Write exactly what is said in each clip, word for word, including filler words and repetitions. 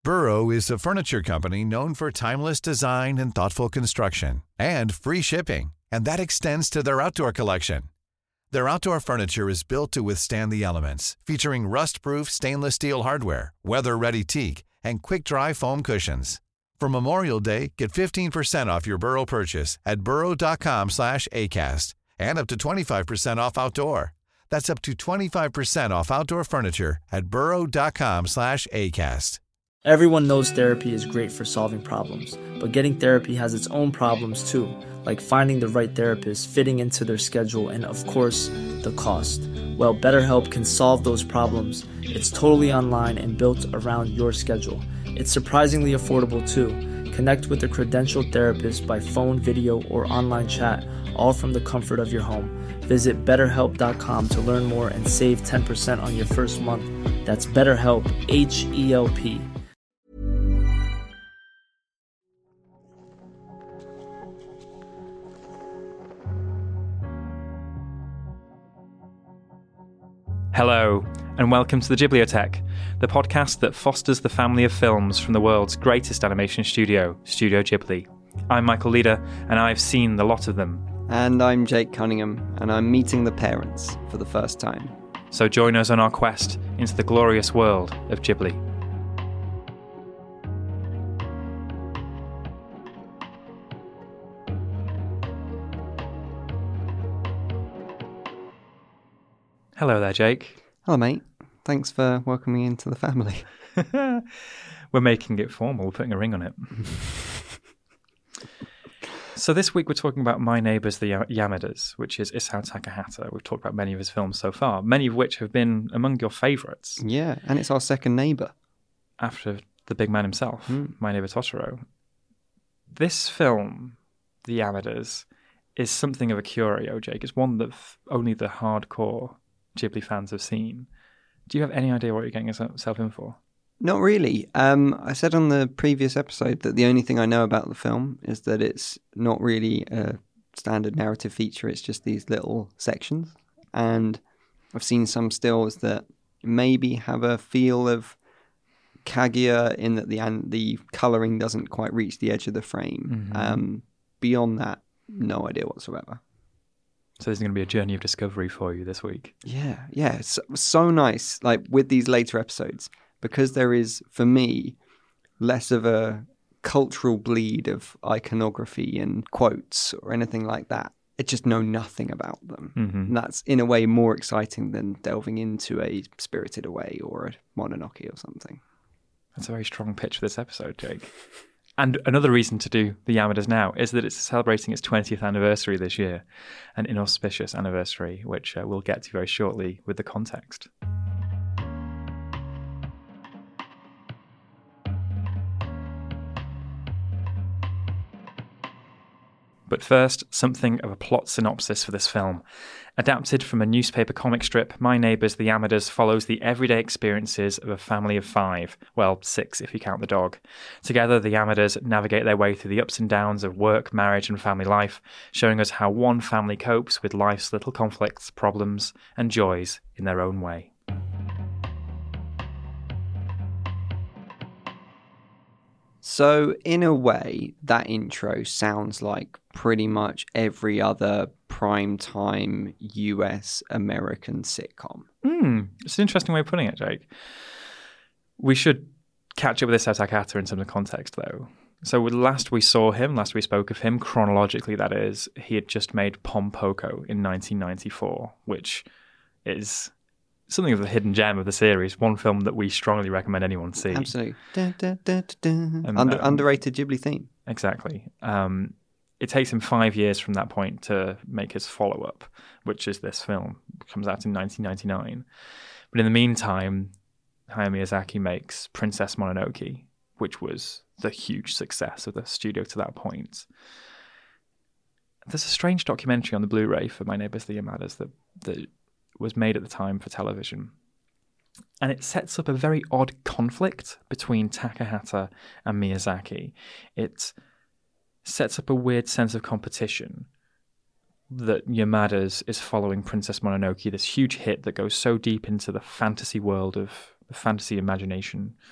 Burrow is a furniture company known for timeless design and thoughtful construction, and free shipping, and that extends to their outdoor collection. Their outdoor furniture is built to withstand the elements, featuring rust-proof stainless steel hardware, weather-ready teak, and quick-dry foam cushions. For Memorial Day, get fifteen percent off your Burrow purchase at burrow.com slash ACAST and up to twenty-five percent off outdoor. That's up to twenty-five percent off outdoor furniture at burrow.com slash ACAST. Everyone knows therapy is great for solving problems, but getting therapy has its own problems too, like finding the right therapist, fitting into their schedule, and of course, the cost. Well, BetterHelp can solve those problems. It's totally online and built around your schedule. It's surprisingly affordable too. Connect with a credentialed therapist by phone, video, or online chat, all from the comfort of your home. Visit better help dot com to learn more and save ten percent on your first month. That's BetterHelp, H E L P. Hello, and welcome to the Ghibliotheque, the podcast that fosters the family of films from the world's greatest animation studio, Studio Ghibli. I'm Michael Leader, and I've seen the lot of them. And I'm Jake Cunningham, and I'm meeting the parents for the first time. So join us on our quest into the glorious world of Ghibli. Hello there, Jake. Hello, mate. Thanks for welcoming me into the family. We're making it formal. We're putting a ring on it. So this week we're talking about My Neighbours the Yamadas, which is Isao Takahata. We've talked about many of his films so far, many of which have been among your favourites. Yeah, and it's our second neighbour. After the big man himself, Mm. My Neighbour Totoro. This film, The Yamadas, is something of a curio, Jake. It's one that f- only the hardcore Ghibli fans have seen. Do you have any idea what you're getting yourself in for? Not really. Um, I said on the previous episode that the only thing I know about the film is that it's not really a standard narrative feature. It's just these little sections. And I've seen some stills that maybe have a feel of Kaguya in that the and the colouring doesn't quite reach the edge of the frame. Mm-hmm. Um, beyond that, no idea whatsoever. So this is going to be a journey of discovery for you this week. Yeah, yeah. It's so nice, like with these later episodes, because there is, for me, less of a cultural bleed of iconography and quotes or anything like that. I just know nothing about them. Mm-hmm. And that's, in a way, more exciting than delving into a Spirited Away or a Mononoke or something. That's a very strong pitch for this episode, Jake. And another reason to do The Yamadas now is that it's celebrating its twentieth anniversary this year, an inauspicious anniversary, which uh, we'll get to very shortly with the context. But first, something of a plot synopsis for this film. Adapted from a newspaper comic strip, My Neighbours the Yamadas follows the everyday experiences of a family of five, well, six if you count the dog. Together, the Yamadas navigate their way through the ups and downs of work, marriage and family life, showing us how one family copes with life's little conflicts, problems and joys in their own way. So, in a way, that intro sounds like pretty much every other primetime U S American sitcom. Hmm, it's an interesting way of putting it, Jake. We should catch up with this Isao Takahata in terms of context, though. So last we saw him, last we spoke of him, chronologically that is, he had just made Pom Poko in nineteen ninety-four, which is something of the hidden gem of the series, one film that we strongly recommend anyone see. Absolutely. Dun, dun, dun, dun, dun. And, Under, um, underrated Ghibli theme. Exactly. Um, it takes him five years from that point to make his follow-up, which is this film. It comes out in nineteen ninety-nine. But in the meantime, Hayao Miyazaki makes Princess Mononoke, which was the huge success of the studio to that point. There's a strange documentary on the Blu-ray for My Neighbours the Yamadas that, that was made at the time for television. And it sets up a very odd conflict between Takahata and Miyazaki. It sets up a weird sense of competition that Yamadas is following Princess Mononoke, this huge hit that goes so deep into the fantasy world of the fantasy imagination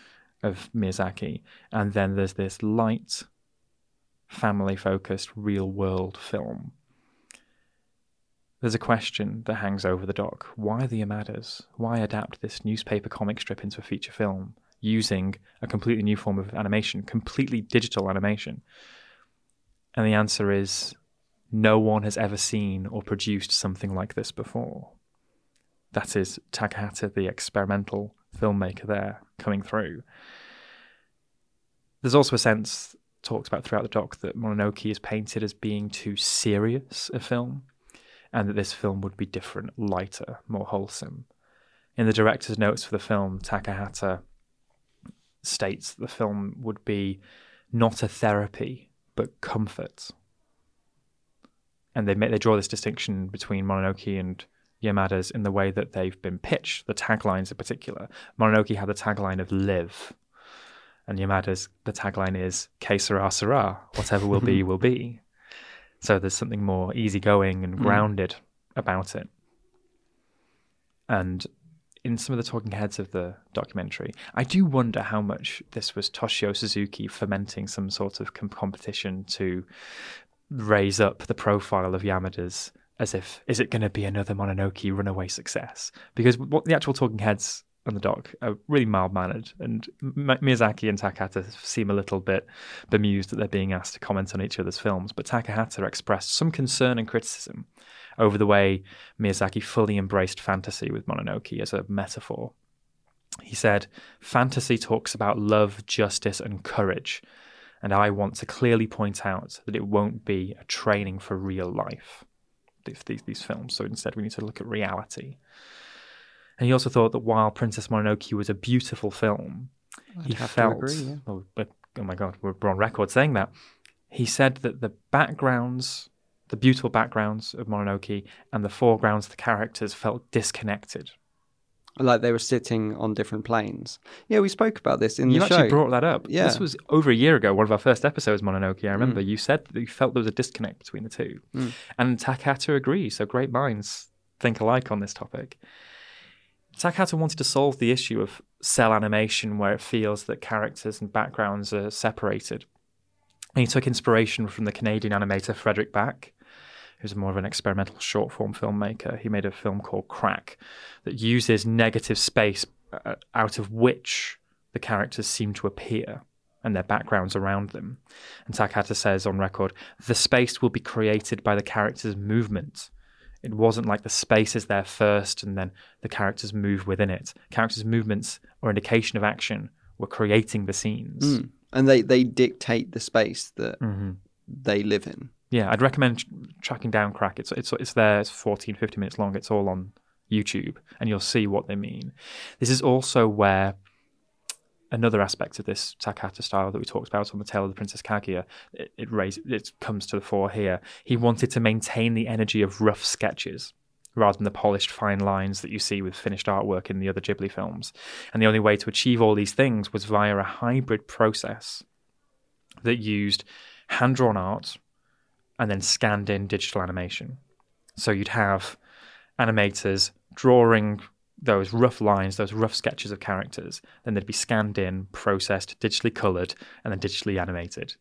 of Miyazaki, and then there's this light, family-focused, real-world film. There's a question that hangs over the doc. Why the Yamadas? Why adapt this newspaper comic strip into a feature film using a completely new form of animation, completely digital animation? And the answer is, no one has ever seen or produced something like this before. That is Takahata, the experimental filmmaker there, coming through. There's also a sense talked about throughout the doc that Mononoke is painted as being too serious a film, and that this film would be different, lighter, more wholesome. In the director's notes for the film, Takahata states that the film would be not a therapy, but comfort. And they make, they draw this distinction between Mononoke and Yamada's in the way that they've been pitched, the taglines in particular. Mononoke had the tagline of live, and Yamada's, the tagline is que sera sera, whatever will be, will be. So there's something more easygoing and grounded mm. about it. And in some of the talking heads of the documentary, I do wonder how much this was Toshio Suzuki fomenting some sort of com- competition to raise up the profile of Yamada's, as if, is it going to be another Mononoke runaway success? Because what the actual talking heads on the doc are really mild-mannered, and M- Miyazaki and Takahata seem a little bit bemused that they're being asked to comment on each other's films, but Takahata expressed some concern and criticism over the way Miyazaki fully embraced fantasy with Mononoke as a metaphor. He said, "Fantasy talks about love, justice, and courage, and I want to clearly point out that it won't be a training for real life, these, these, these films, so instead we need to look at reality." And he also thought that while Princess Mononoke was a beautiful film, I'd he have felt, to agree, yeah. oh, but, oh my God, we're on record saying that. He said that the backgrounds, the beautiful backgrounds of Mononoke and the foregrounds of the characters felt disconnected. Like they were sitting on different planes. Yeah, we spoke about this in you the show. You actually brought that up. Yeah. This was over a year ago, one of our first episodes, Mononoke. I remember mm. you said that you felt there was a disconnect between the two. Mm. And Takahata agrees, so great minds think alike on this topic. Takahata wanted to solve the issue of cell animation where it feels that characters and backgrounds are separated. And he took inspiration from the Canadian animator Frederick Back, who's more of an experimental short-form filmmaker. He made a film called Crack that uses negative space uh, out of which the characters seem to appear and their backgrounds around them. And Takahata says on record, "The space will be created by the character's movement. It wasn't like the space is there first and then the characters move within it. Characters' movements or indication of action were creating the scenes." Mm. And they, they dictate the space that mm-hmm. they live in. Yeah, I'd recommend tr- tracking down Crack. It's it's it's there. It's fourteen, fifteen minutes long. It's all on YouTube, and you'll see what they mean. This is also where another aspect of this Takahata style that we talked about on The Tale of the Princess Kaguya, it, it, raised, it comes to the fore here. He wanted to maintain the energy of rough sketches rather than the polished fine lines that you see with finished artwork in the other Ghibli films. And the only way to achieve all these things was via a hybrid process that used hand-drawn art and then scanned-in digital animation. So you'd have animators drawing those rough lines, those rough sketches of characters, then they'd be scanned in, processed, digitally coloured, and then digitally animated.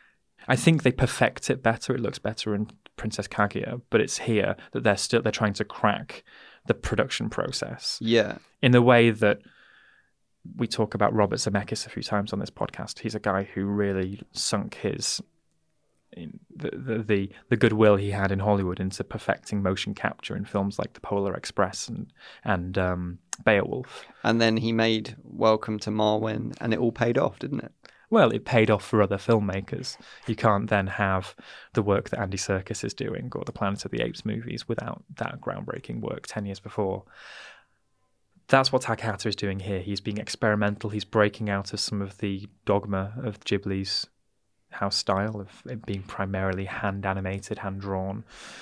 I think they perfect it better. It looks better in Princess Kaguya, but it's here that they're still they're trying to crack the production process. Yeah. In the way that we talk about Robert Zemeckis a few times on this podcast. He's a guy who really sunk his in the, the the the goodwill he had in Hollywood into perfecting motion capture in films like The Polar Express and and um, Beowulf. And then he made Welcome to Marwen, and it all paid off, didn't it? Well, it paid off for other filmmakers. You can't then have the work that Andy Serkis is doing or the Planet of the Apes movies without that groundbreaking work ten years before. That's what Takahata is doing here. He's being experimental. He's breaking out of some of the dogma of Ghibli's house style of it being primarily hand-animated, hand-drawn.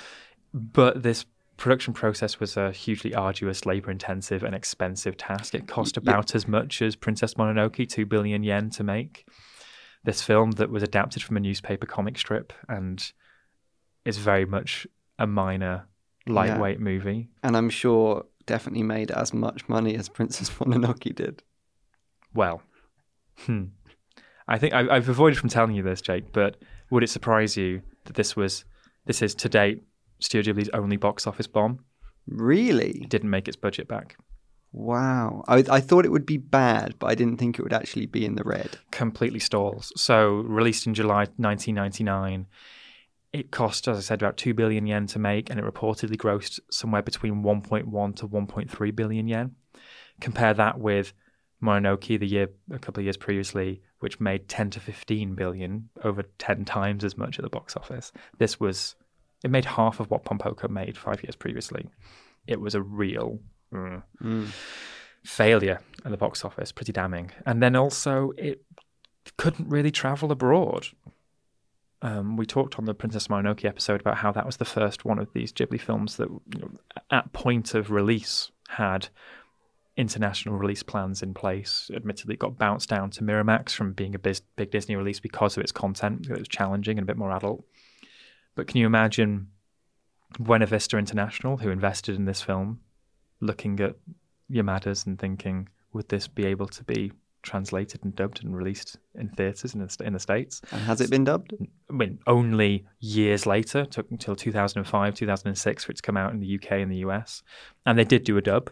But this production process was a hugely arduous, labour-intensive and expensive task. It cost about yeah. as much as Princess Mononoke, two billion yen to make. This film that was adapted from a newspaper comic strip and is very much a minor, lightweight yeah. movie. And I'm sure definitely made as much money as Princess Mononoke did. Well, Hmm. I think I, I've avoided from telling you this, Jake, but would it surprise you that this was this is to date Studio Ghibli's only box office bomb? Really? It didn't make its budget back. Wow. I, I thought it would be bad, but I didn't think it would actually be in the red. Completely stalls. So released in July nineteen ninety-nine, it cost, as I said, about two billion yen to make, and it reportedly grossed somewhere between one point one to one point three billion yen. Compare that with Mononoke the year a couple of years previously, which made ten to fifteen billion, over ten times as much at the box office. This was, it made half of what Pompoko made five years previously. It was a real mm, mm. failure at the box office, pretty damning. And then also, it couldn't really travel abroad. Um, we talked on the Princess Mononoke episode about how that was the first one of these Ghibli films that, you know, at point of release, had international release plans in place. Admittedly, it got bounced down to Miramax from being a big, big Disney release because of its content. It was challenging and a bit more adult. But can you imagine Buena Vista International, who invested in this film, looking at Yamada's and thinking, would this be able to be translated and dubbed and released in theatres in the, in the States? And has it been dubbed? I mean, only years later. It took until two thousand five, two thousand six for it to come out in the U K and the U S. And they did do a dub,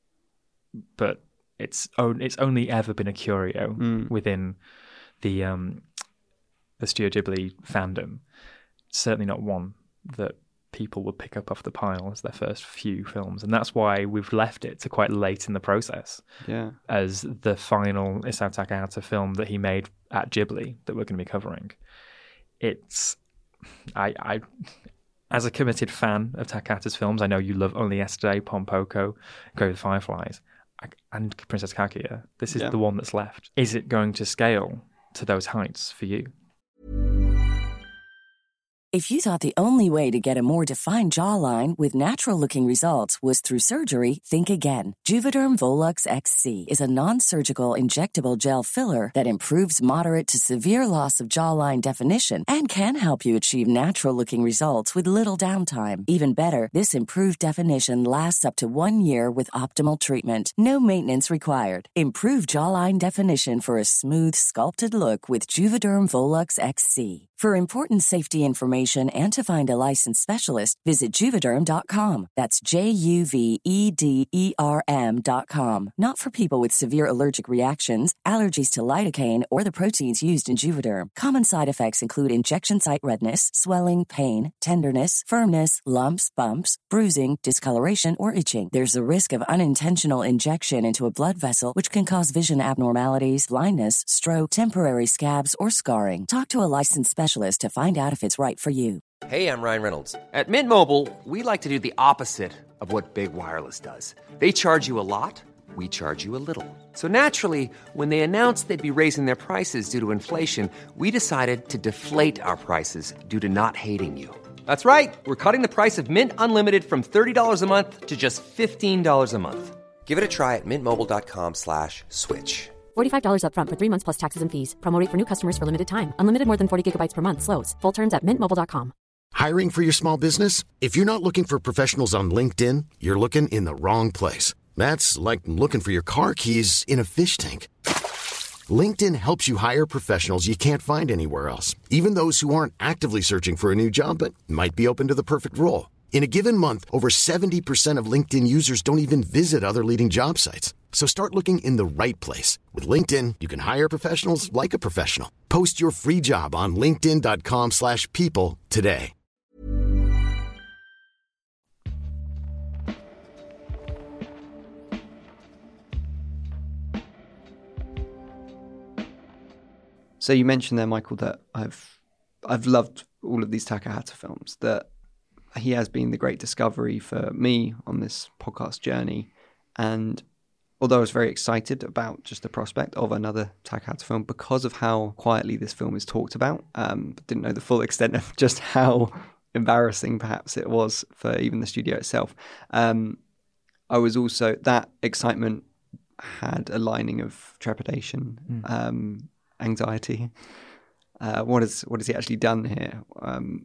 but it's on, it's only ever been a curio mm. within the um, the Studio Ghibli fandom. Certainly not one that people would pick up off the pile as their first few films. And that's why we've left it to quite late in the process yeah. as the final Isao Takahata film that he made at Ghibli that we're going to be covering. It's... I, I as a committed fan of Takahata's films, I know you love Only Yesterday, Pompoko, Grave of the Fireflies, and Princess Kaguya. This is yeah. the one that's left. Is it going to scale to those heights for you? If you thought the only way to get a more defined jawline with natural-looking results was through surgery, think again. Juvederm Volux X C is a non-surgical injectable gel filler that improves moderate to severe loss of jawline definition and can help you achieve natural-looking results with little downtime. Even better, this improved definition lasts up to one year with optimal treatment. No maintenance required. Improve jawline definition for a smooth, sculpted look with Juvederm Volux X C. For important safety information and to find a licensed specialist, visit Juvederm dot com. That's J U V E D E R M dot com. Not for people with severe allergic reactions, allergies to lidocaine, or the proteins used in Juvederm. Common side effects include injection site redness, swelling, pain, tenderness, firmness, lumps, bumps, bruising, discoloration, or itching. There's a risk of unintentional injection into a blood vessel, which can cause vision abnormalities, blindness, stroke, temporary scabs, or scarring. Talk to a licensed specialist to find out if it's right for you. Hey, I'm Ryan Reynolds. At Mint Mobile, we like to do the opposite of what Big Wireless does. They charge you a lot, we charge you a little. So naturally, when they announced they'd be raising their prices due to inflation, we decided to deflate our prices due to not hating you. That's right. We're cutting the price of Mint Unlimited from thirty dollars a month to just fifteen dollars a month. Give it a try at mintmobile.com slash switch. forty-five dollars up front for three months plus taxes and fees. Promo rate for new customers for limited time. Unlimited more than forty gigabytes per month slows. Full terms at mint mobile dot com. Hiring for your small business? If you're not looking for professionals on LinkedIn, you're looking in the wrong place. That's like looking for your car keys in a fish tank. LinkedIn helps you hire professionals you can't find anywhere else, even those who aren't actively searching for a new job but might be open to the perfect role. In a given month, over seventy percent of LinkedIn users don't even visit other leading job sites. So start looking in the right place. With LinkedIn, you can hire professionals like a professional. Post your free job on linkedin.com slash people today. So you mentioned there, Michael, that I've I've loved all of these Takahata films, that he has been the great discovery for me on this podcast journey. And although I was very excited about just the prospect of another Takahata film because of how quietly this film is talked about, um, but didn't know the full extent of just how embarrassing perhaps it was for even the studio itself. Um, I was also, that excitement had a lining of trepidation, mm. um, anxiety. Uh, what is what has he actually done here? Um,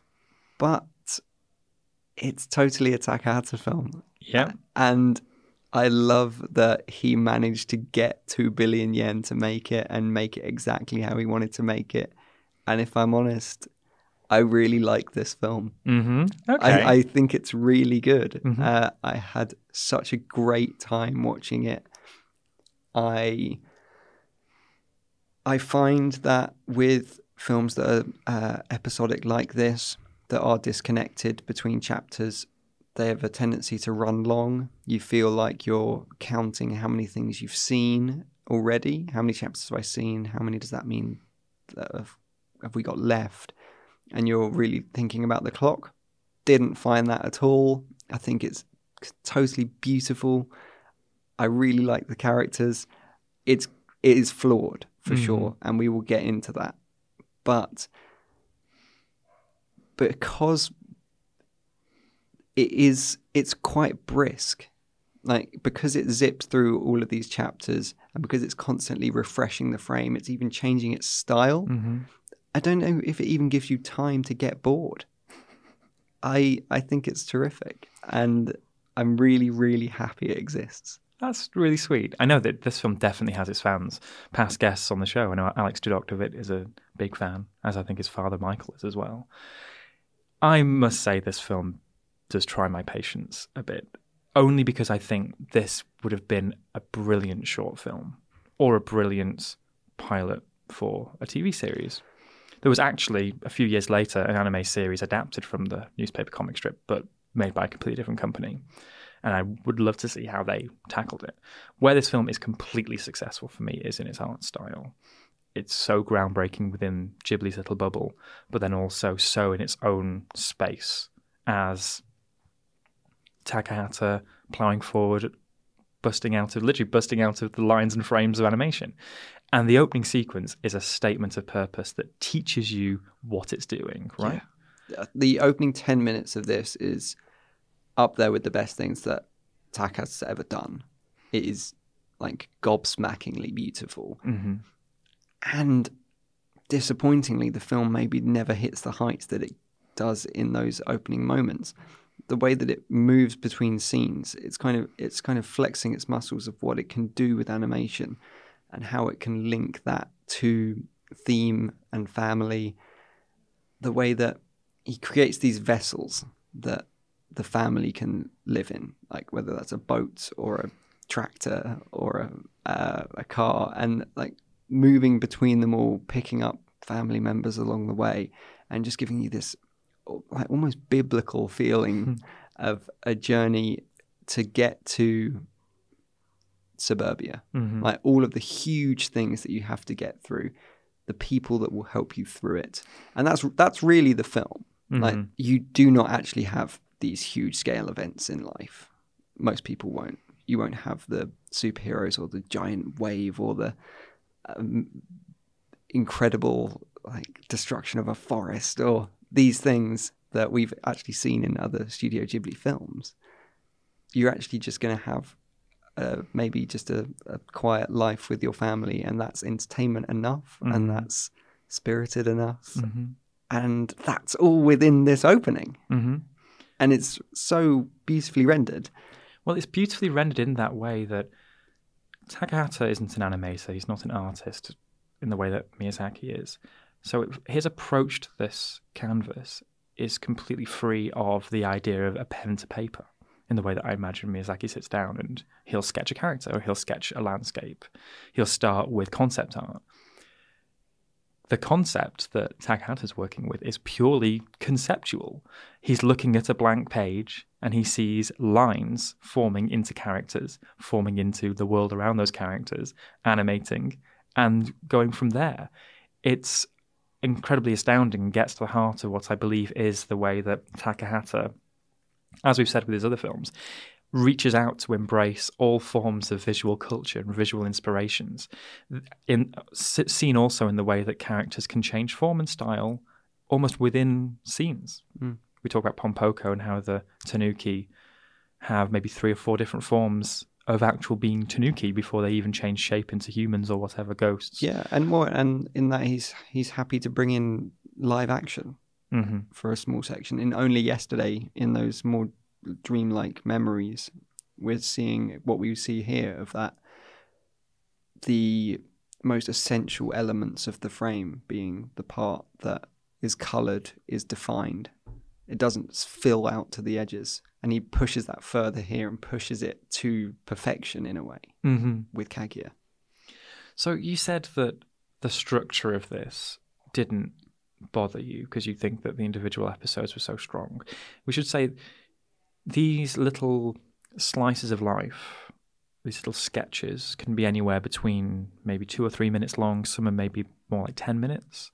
but it's totally a Takahata film. Yeah. And I love that he managed to get two billion yen to make it and make it exactly how he wanted to make it. And if I'm honest, I really like this film. Mm-hmm. Okay. I, I think it's really good. Mm-hmm. Uh, I had such a great time watching it. I I find that with films that are uh, episodic like this, that are disconnected between chapters, they have a tendency to run long. You feel like you're counting how many things you've seen already. How many chapters have I seen? How many does that mean that have, have we got left? And you're really thinking about the clock. Didn't find that at all. I think it's totally beautiful. I really like the characters. It's it is flawed for mm-hmm. sure, and we will get into that. But because it is, it's quite brisk. Like, because it zips through all of these chapters, and because it's constantly refreshing the frame, it's even changing its style. Mm-hmm. I don't know if it even gives you time to get bored. I I think it's terrific, and I'm really, really happy it exists. That's really sweet. I know that this film definitely has its fans. Past guests on the show, I know Alex Dudoktovit is a big fan, as I think his father Michael is as well. I must say this film does try my patience a bit, only because I think this would have been a brilliant short film or a brilliant pilot for a T V series. There was actually, a few years later, an anime series adapted from the newspaper comic strip, but made by a completely different company. And I would love to see how they tackled it. Where this film is completely successful for me is in its art style. It's so groundbreaking within Ghibli's little bubble, but then also so in its own space as Takahata ploughing forward, busting out of, literally busting out of the lines and frames of animation. And the opening sequence is a statement of purpose that teaches you what it's doing, right? Yeah. The opening ten minutes of this is up there with the best things that Takahata's ever done. It is like gobsmackingly beautiful. Mm-hmm. And disappointingly, the film maybe never hits the heights that it does in those opening moments. The way that it moves between scenes, it's kind of it's kind of flexing its muscles of what it can do with animation and how it can link that to theme and family. The way that he creates these vessels that the family can live in, like whether that's a boat or a tractor or a, uh, a car, and like moving between them all, picking up family members along the way, and just giving you this like almost biblical feeling of a journey to get to suburbia. Mm-hmm. Like all of the huge things that you have to get through, the people that will help you through it. And that's that's really the film. Mm-hmm. Like you do not actually have these huge scale events in life. Most people won't. You won't have the superheroes or the giant wave or the um, incredible like destruction of a forest or these things that we've actually seen in other Studio Ghibli films. You're actually just going to have uh, maybe just a, a quiet life with your family, and that's entertainment enough, mm-hmm. and that's spirited enough, mm-hmm. and that's all within this opening. Mm-hmm. And it's so beautifully rendered. Well, it's beautifully rendered in that way that Takahata isn't an animator. He's not an artist in the way that Miyazaki is. So it, his approach to this canvas is completely free of the idea of a pen to paper in the way that I imagine Miyazaki sits down and he'll sketch a character or he'll sketch a landscape. He'll start with concept art. The concept that Takahata's working with is purely conceptual. He's looking at a blank page and he sees lines forming into characters, forming into the world around those characters, animating, and going from there. It's incredibly astounding and gets to the heart of what I believe is the way that Takahata, as we've said with his other films, reaches out to embrace all forms of visual culture and visual inspirations, in, seen also in the way that characters can change form and style almost within scenes. Mm. We talk about Pompoko and how the Tanuki have maybe three or four different forms of actual being Tanuki before they even change shape into humans or whatever, ghosts. Yeah, and more, and in that he's he's happy to bring in live action mm-hmm. for a small section. In Only Yesterday, in those more dreamlike memories, we're seeing what we see here of that, the most essential elements of the frame being the part that is coloured, is defined. It doesn't fill out to the edges. And he pushes that further here and pushes it to perfection in a way mm-hmm. with Kaguya. So you said that the structure of this didn't bother you because you think that the individual episodes were so strong. We should say these little slices of life, these little sketches, can be anywhere between maybe two or three minutes long. Some are maybe more like ten minutes.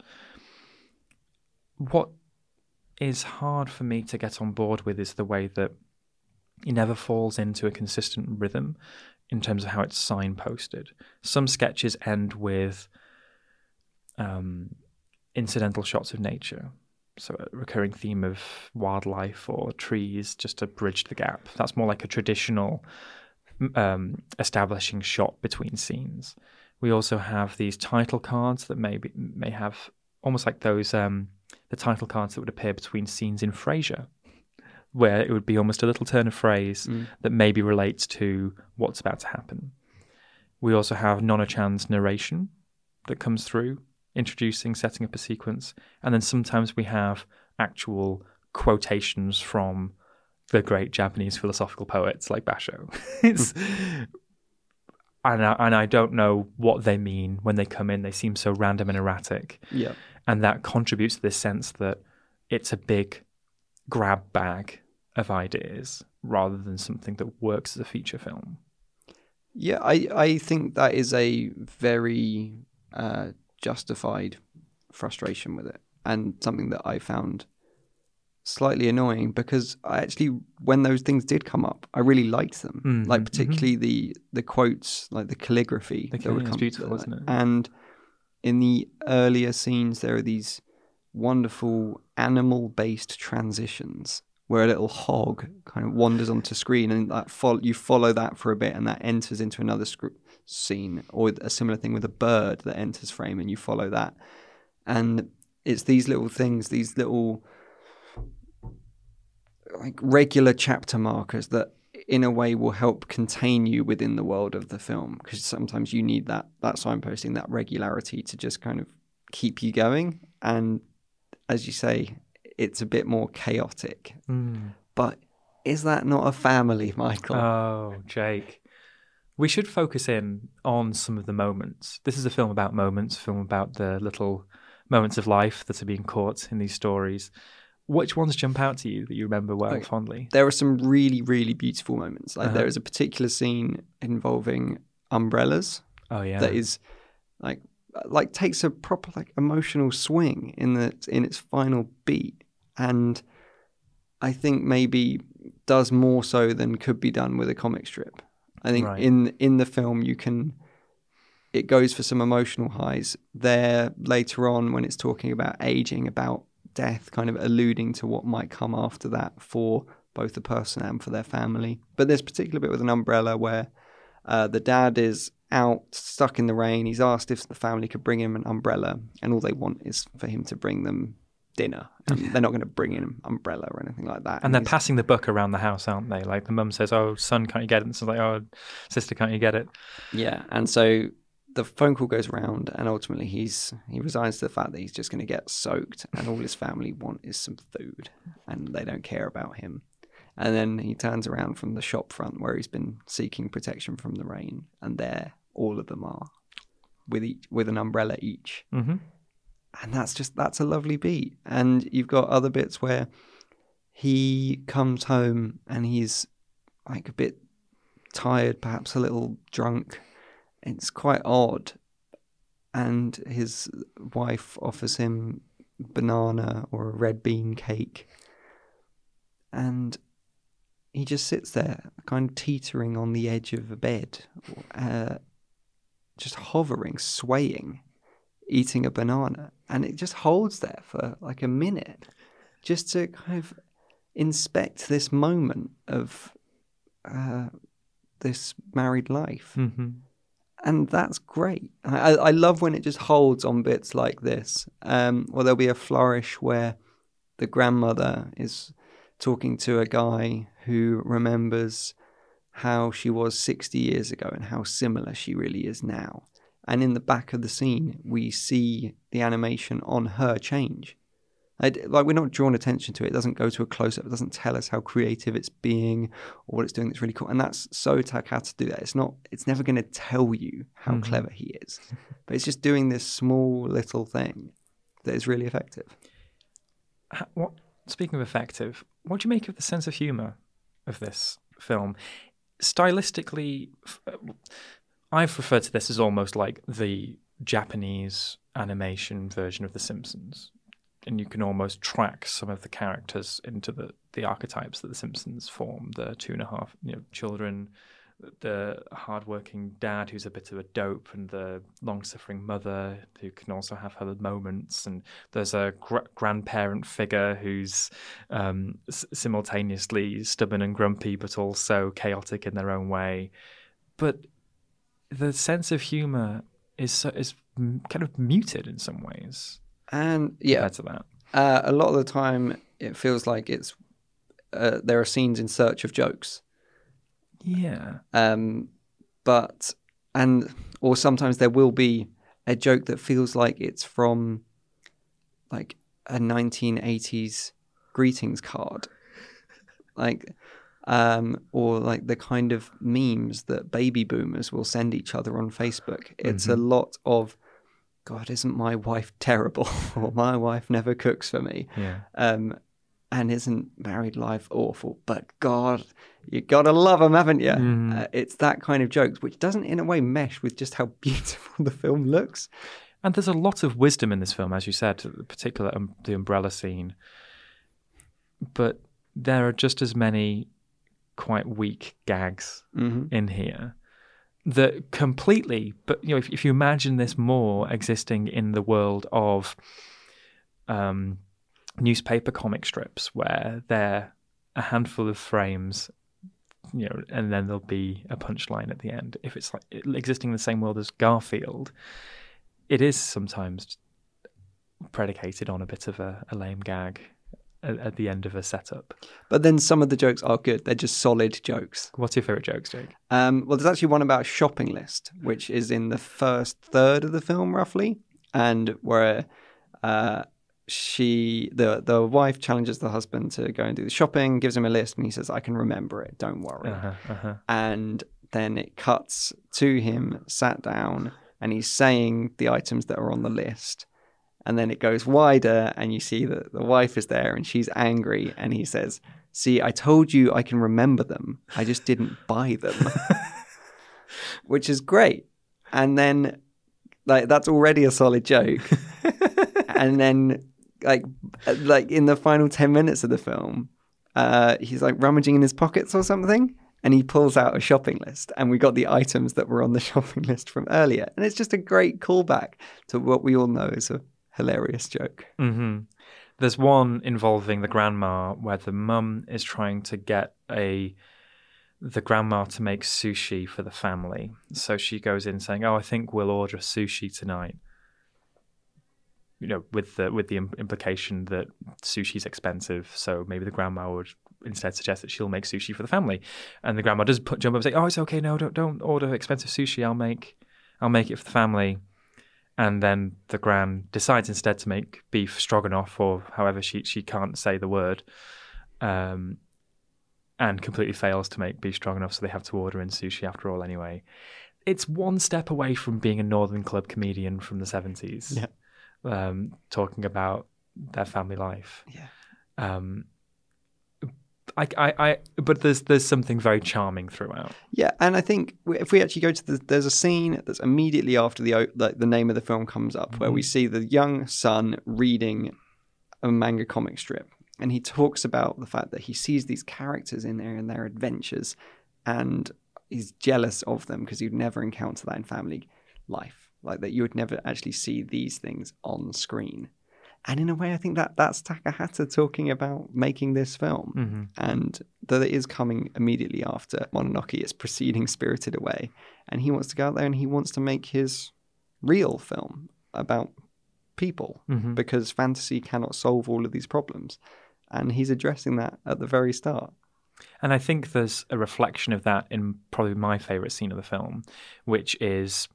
What is hard for me to get on board with is the way that it never falls into a consistent rhythm in terms of how it's signposted. Some sketches end with um, incidental shots of nature, so a recurring theme of wildlife or trees just to bridge the gap. That's more like a traditional um, establishing shot between scenes. We also have these title cards that may, be, may have almost like those... Um, the title cards that would appear between scenes in Frasier, where it would be almost a little turn of phrase mm. that maybe relates to what's about to happen. We also have Nona-chan's narration that comes through, introducing, setting up a sequence, and then sometimes we have actual quotations from the great Japanese philosophical poets like Basho. it's, and, I, and I don't know what they mean when they come in. They seem so random and erratic. Yeah. And that contributes to this sense that it's a big grab bag of ideas rather than something that works as a feature film. Yeah, I, I think that is a very uh, justified frustration with it, and something that I found slightly annoying because I actually, when those things did come up, I really liked them. Mm-hmm, like particularly mm-hmm. the the quotes, like the calligraphy. The calligraphy is beautiful, isn't it? And in the earlier scenes, there are these wonderful animal-based transitions where a little hog kind of wanders onto screen, and that fo- you follow that for a bit, and that enters into another sc- scene, or a similar thing with a bird that enters frame, and you follow that. And it's these little things, these little like regular chapter markers that in a way will help contain you within the world of the film, because sometimes you need that that signposting, that regularity to just kind of keep you going. And as you say, it's a bit more chaotic. Mm. But is that not a family, Michael? Oh, Jake. We should focus in on some of the moments. This is a film about moments, a film about the little moments of life that are being caught in these stories. Which ones jump out to you that you remember well okay. fondly? There are some really, really beautiful moments. Like uh-huh. there is a particular scene involving umbrellas. Oh yeah, that is like like takes a proper like emotional swing in the in its final beat, and I think maybe does more so than could be done with a comic strip. I think right. in in the film you can. It goes for some emotional highs. There later on when it's talking about aging, about death, kind of alluding to what might come after that for both the person and for their family. But there's a particular bit with an umbrella where uh, the dad is out, stuck in the rain. He's asked if the family could bring him an umbrella, and all they want is for him to bring them dinner. And they're not going to bring in an umbrella or anything like that. And, and they're passing the book around the house, aren't they? Like the mum says, "Oh, son, can't you get it?" And son's like, "Oh, sister, can't you get it?" Yeah, and so the phone call goes around, and ultimately he's he resigns to the fact that he's just going to get soaked, and all his family want is some food, and they don't care about him. And then he turns around from the shop front where he's been seeking protection from the rain, and there all of them are with each with an umbrella each. Mm-hmm. And that's just that's a lovely beat. And you've got other bits where he comes home and he's like a bit tired, perhaps a little drunk. It's quite odd, and his wife offers him banana or a red bean cake, and he just sits there kind of teetering on the edge of a bed, uh, just hovering, swaying, eating a banana, and it just holds there for like a minute just to kind of inspect this moment of uh, this married life. Mm-hmm. And that's great. I, I love when it just holds on bits like this. Um, or there'll be a flourish where the grandmother is talking to a guy who remembers how she was sixty years ago and how similar she really is now. And in the back of the scene, we see the animation on her change. Like, we're not drawn attention to it. It doesn't go to a close-up. It doesn't tell us how creative it's being or what it's doing that's really cool. And that's so Takahata to do that. It's not. It's never going to tell you how mm-hmm. clever he is. But it's just doing this small little thing that is really effective. What, speaking of effective, what do you make of the sense of humour of this film? Stylistically, I've referred to this as almost like the Japanese animation version of The Simpsons. And you can almost track some of the characters into the, the archetypes that The Simpsons form. The two and a half you know, children, the hardworking dad who's a bit of a dope, and the long-suffering mother who can also have her moments. And there's a gr- grandparent figure who's um, s- simultaneously stubborn and grumpy, but also chaotic in their own way. But the sense of humour is so, is kind of muted in some ways. And yeah, to that. Uh, a lot of the time it feels like it's uh, there are scenes in search of jokes. Yeah. Um, but and or sometimes there will be a joke that feels like it's from like a nineteen eighties greetings card, like um, or like the kind of memes that baby boomers will send each other on Facebook. It's mm-hmm. a lot of, God, isn't my wife terrible? Or my wife never cooks for me. Yeah. Um, and isn't married life awful? But God, you gotta love them, haven't you? Mm. Uh, it's that kind of jokes, which doesn't in a way mesh with just how beautiful the film looks. And there's a lot of wisdom in this film, as you said, particularly um, the umbrella scene. But there are just as many quite weak gags mm-hmm. in here that completely, but you know, if, if you imagine this more existing in the world of um, newspaper comic strips, where they're a handful of frames, you know, and then there'll be a punchline at the end. If it's like existing in the same world as Garfield, it is sometimes predicated on a bit of a, a lame gag at, at the end of a setup. But then some of the jokes are good. They're just solid jokes. What's your favourite jokes, Jake? Um, well, there's actually one about a shopping list, which is in the first third of the film, roughly, and where uh, she, the the wife challenges the husband to go and do the shopping, gives him a list, and he says, "I can remember it, don't worry." Uh-huh, uh-huh. And then it cuts to him sat down, and he's saying the items that are on the list. And then it goes wider, and you see that the wife is there, and she's angry. And he says, "See, I told you I can remember them. I just didn't buy them," which is great. And then, like, that's already a solid joke. And then, like, like in the final ten minutes of the film, uh, he's like rummaging in his pockets or something, and he pulls out a shopping list, and we got the items that were on the shopping list from earlier. And it's just a great callback to what we all know is a hilarious joke. Mm-hmm. There's one involving the grandma where the mum is trying to get a the grandma to make sushi for the family. So she goes in saying, "Oh, I think we'll order sushi tonight." You know, with the with the implication that sushi's expensive, so maybe the grandma would instead suggest that she'll make sushi for the family. And the grandma does put, jump up and say, "Oh, it's okay. No, don't don't order expensive sushi. I'll make I'll make it for the family." And then the gran decides instead to make beef stroganoff, or however she she can't say the word, um, and completely fails to make beef stroganoff, so they have to order in sushi after all anyway. It's one step away from being a Northern Club comedian from the seventies, yeah. um, talking about their family life. Yeah. Um, I, I, I, but there's there's something very charming throughout. Yeah, and I think if we actually go to the, there's a scene that's immediately after the like the name of the film comes up, mm-hmm. where we see the young son reading a manga comic strip, and he talks about the fact that he sees these characters in there and their adventures, and he's jealous of them because you'd never encounter that in family life, like that you would never actually see these things on screen. And in a way, I think that that's Takahata talking about making this film. Mm-hmm. And that it is coming immediately after Mononoke. It's preceding Spirited Away. And he wants to go out there and he wants to make his real film about people. Mm-hmm. Because fantasy cannot solve all of these problems. And he's addressing that at the very start. And I think there's a reflection of that in probably my favourite scene of the film, which is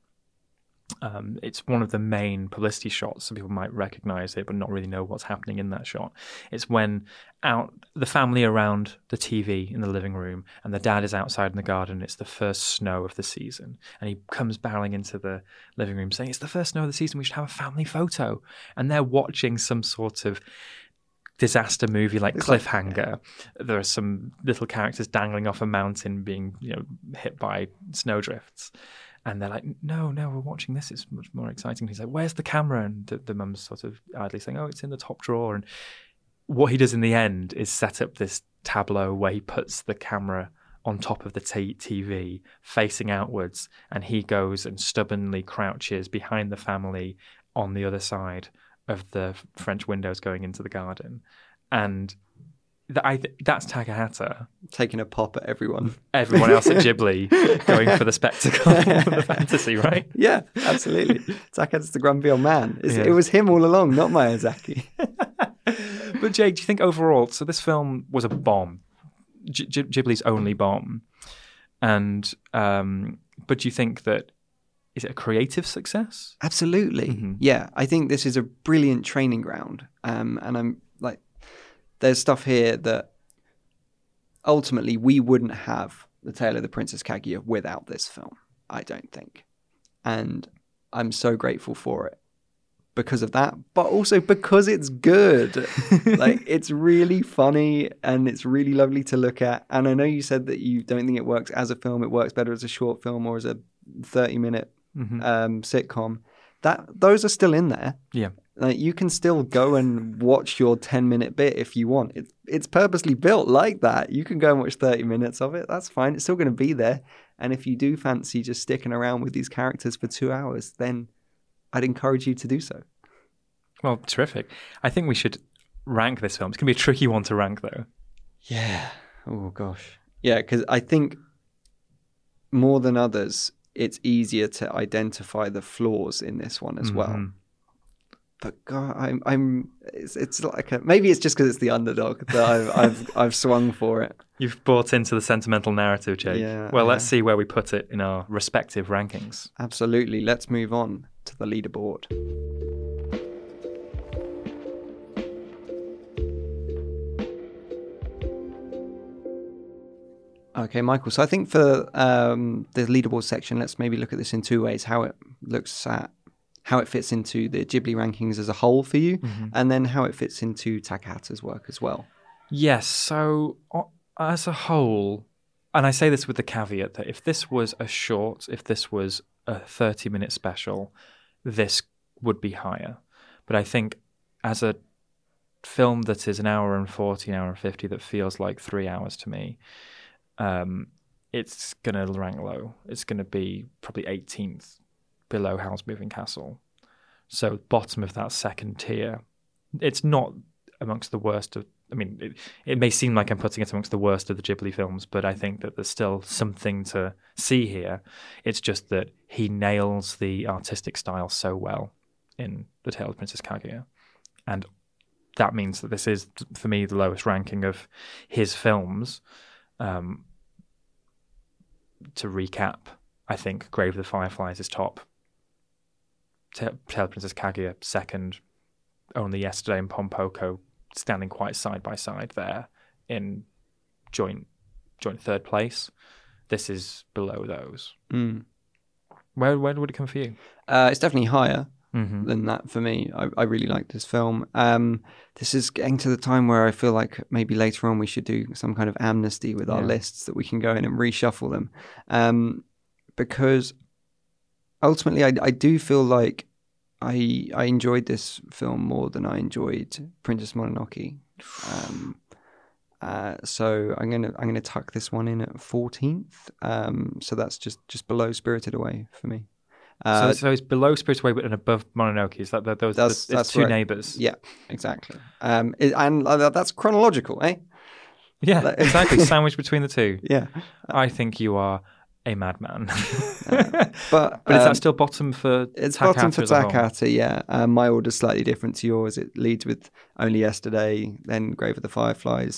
um, it's one of the main publicity shots. Some people might recognise it, but not really know what's happening in that shot. It's when out the family around the T V in the living room, and the dad is outside in the garden. It's the first snow of the season, and he comes barreling into the living room saying, "It's the first snow of the season. We should have a family photo." And they're watching some sort of disaster movie like it's Cliffhanger. Like, yeah. There are some little characters dangling off a mountain being, you know, hit by snowdrifts. And they're like, no, no, we're watching this. It's much more exciting. He's like, where's the camera? And the, the mum's sort of idly saying, oh, it's in the top drawer. And what he does in the end is set up this tableau where he puts the camera on top of the t- TV facing outwards. And he goes and stubbornly crouches behind the family on the other side of the French windows going into the garden. And th- I th- that's Takahata. Taking a pop at everyone. Everyone else at Ghibli going for the spectacle, the fantasy, right? Yeah, absolutely. Takahata's the grumpy old man. Yeah. It was him all along, not Miyazaki. But Jake, do you think overall, so this film was a bomb, G- G- Ghibli's only bomb, and um, but do you think that is it a creative success? Absolutely. Mm-hmm. Yeah, I think this is a brilliant training ground. Um, and I'm like, there's stuff here that ultimately we wouldn't have The Tale of the Princess Kaguya without this film, I don't think. And I'm so grateful for it because of that, but also because it's good. Like, it's really funny and it's really lovely to look at. And I know you said that you don't think it works as a film. It works better as a short film or as a thirty minute Mm-hmm. Um, sitcom. That those are still in there. Yeah, like you can still go and watch your ten minute bit if you want. It's it's purposely built like that. You can go and watch thirty minutes of it. That's fine. It's still going to be there. And if you do fancy just sticking around with these characters for two hours, then I'd encourage you to do so. Well, terrific. I think we should rank this film. It's going to be a tricky one to rank, though. Yeah. Oh gosh. Yeah, because I think more than others, it's easier to identify the flaws in this one as mm-hmm. well. But God, I'm, I'm, it's, it's like a, maybe it's just because it's the underdog that I've, I've, I've swung for it. You've bought into the sentimental narrative, Jake. Yeah, well, yeah. Let's see where we put it in our respective rankings. Absolutely. Let's move on to the leaderboard. Okay, Michael. So I think for um, the leaderboard section, let's maybe look at this in two ways: how it looks at how it fits into the Ghibli rankings as a whole for you, mm-hmm. and then how it fits into Takahata's work as well. Yes. So uh, as a whole, and I say this with the caveat that if this was a short, if this was a thirty-minute special, this would be higher. But I think as a film that is an hour and forty, an hour and fifty, that feels like three hours to me. Um, it's going to rank low. It's going to be probably eighteenth below Howl's Moving Castle. So bottom of that second tier. It's not amongst the worst of, I mean, it, it may seem like I'm putting it amongst the worst of the Ghibli films, but I think that there's still something to see here. It's just that he nails the artistic style so well in The Tale of Princess Kaguya. And that means that this is, for me, the lowest ranking of his films. Um, to recap, I think Grave of the Fireflies is top. Tale of Princess Kaguya second. Only Yesterday and Pompoko standing quite side by side there in joint joint third place. This is below those. Mm. Where where would it come for you? Uh, it's definitely higher. Mm-hmm. Than that for me. I, I really like this film. Um, this is getting to the time where I feel like maybe later on we should do some kind of amnesty with our yeah. lists that we can go in and reshuffle them. Um, because ultimately I, I do feel like I I enjoyed this film more than I enjoyed Princess Mononoke. Um, uh, so I'm gonna I'm gonna tuck this one in at fourteenth. Um, so that's just, just below Spirited Away for me. Uh, so, so it's below Spirited Away but and above Mononoke. Is that, that those that's, the, it's that's two right. neighbours? Yeah, exactly. Um, it, and uh, that's chronological, eh? Yeah, exactly. Sandwiched between the two. Yeah, I think you are a madman. uh, but but is um, that still bottom for it's Takahata bottom for as a whole? Takahata? Yeah. Um, my order's slightly different to yours. It leads with Only Yesterday, then Grave of the Fireflies,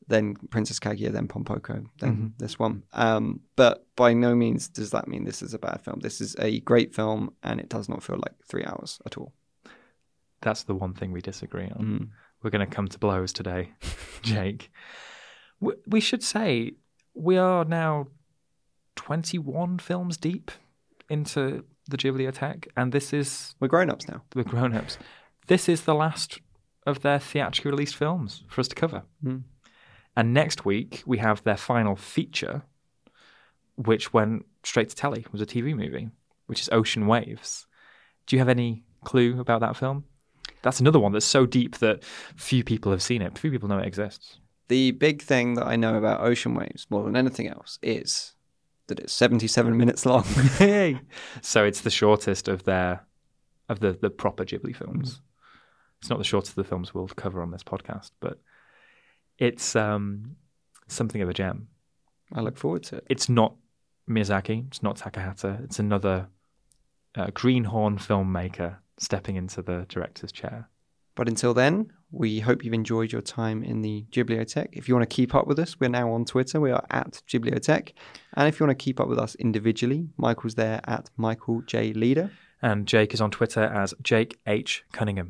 then Princess Kaguya, then Pompoko, then Mm-hmm. this one. Um, but by no means does that mean this is a bad film. This is a great film, and it does not feel like three hours at all. That's the one thing we disagree on. Mm. We're going to come to blows today, Jake. We, we should say we are now twenty-one films deep into the Ghibliotheque, and this is... We're grown-ups now. We're grown-ups. This is the last of their theatrically released films for us to cover. Mm. And next week, we have their final feature, which went straight to telly. It was a T V movie, which is Ocean Waves. Do you have any clue about that film? That's another one that's so deep that few people have seen it. Few people know it exists. The big thing that I know about Ocean Waves, more than anything else, is that it's seventy-seven minutes long. Hey, so it's the shortest of their of the the proper Ghibli films. Mm. It's not the shortest of the films we'll cover on this podcast, but it's um, something of a gem. I look forward to it. It's not Miyazaki. It's not Takahata. It's another uh, greenhorn filmmaker stepping into the director's chair. But until then, we hope you've enjoyed your time in the Ghibliotheque. If you want to keep up with us, we're now on Twitter. We are at Ghibliotheque. And if you want to keep up with us individually, Michael's there at Michael J. Leader. And Jake is on Twitter as Jake H. Cunningham.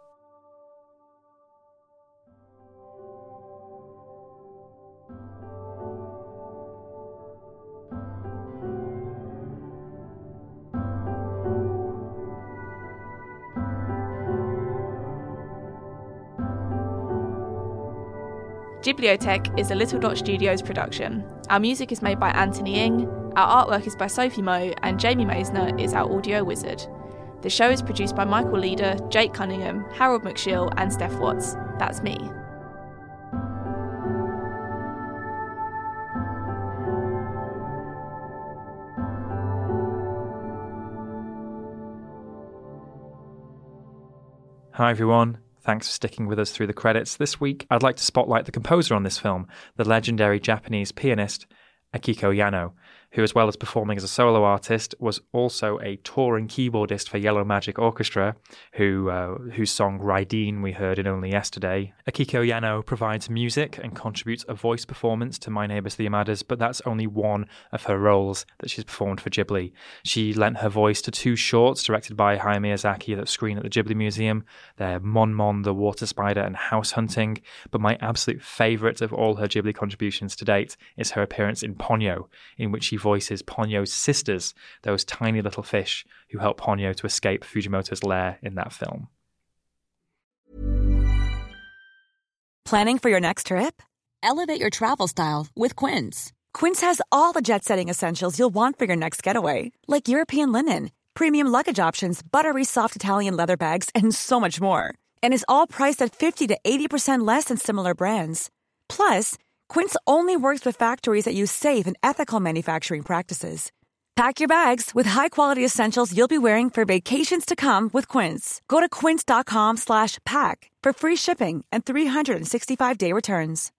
Ghibliotheque is a Little Dot Studios production. Our music is made by Anthony Ng, our artwork is by Sophie Moe, and Jamie Meisner is our audio wizard. The show is produced by Michael Leader, Jake Cunningham, Harold McShill, and Steph Watts. That's me. Hi everyone. Thanks for sticking with us through the credits. This week, I'd like to spotlight the composer on this film, the legendary Japanese pianist Akiko Yano, who, as well as performing as a solo artist, was also a touring keyboardist for Yellow Magic Orchestra, who uh, whose song Raideen we heard in Only Yesterday. Akiko Yano provides music and contributes a voice performance to My Neighbours the Yamadas, but that's only one of her roles that she's performed for Ghibli. She lent her voice to two shorts directed by Hayao Miyazaki that screen at the Ghibli Museum. They're Mon Mon the Water Spider and House Hunting, but my absolute favourite of all her Ghibli contributions to date is her appearance in Ponyo, in which she voices Ponyo's sisters, those tiny little fish who help Ponyo to escape Fujimoto's lair in that film. Planning for your next trip? Elevate your travel style with Quince. Quince has all the jet-setting essentials you'll want for your next getaway, like European linen, premium luggage options, buttery soft Italian leather bags, and so much more. And is all priced at fifty to eighty percent less than similar brands. Plus, Quince only works with factories that use safe and ethical manufacturing practices. Pack your bags with high-quality essentials you'll be wearing for vacations to come with Quince. Go to quince.com slash pack for free shipping and three sixty-five day returns.